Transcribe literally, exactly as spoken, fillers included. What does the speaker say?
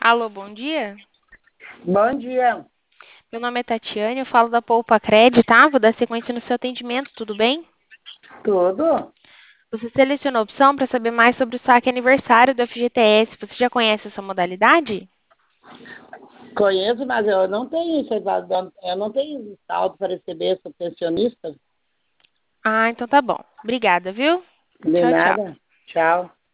Alô, bom dia. Bom dia. Meu nome é Tatiane, eu falo da Poupa Cred, tá? Vou dar sequência no seu atendimento, tudo bem? Tudo? Você selecionou a opção para saber mais sobre o saque aniversário do F G T S. Você já conhece essa modalidade? Conheço, mas eu não tenho isso, eu não tenho saldo para receber, sou pensionista. Ah, então tá bom. Obrigada, viu? De Tchau, tchau. nada. Tchau.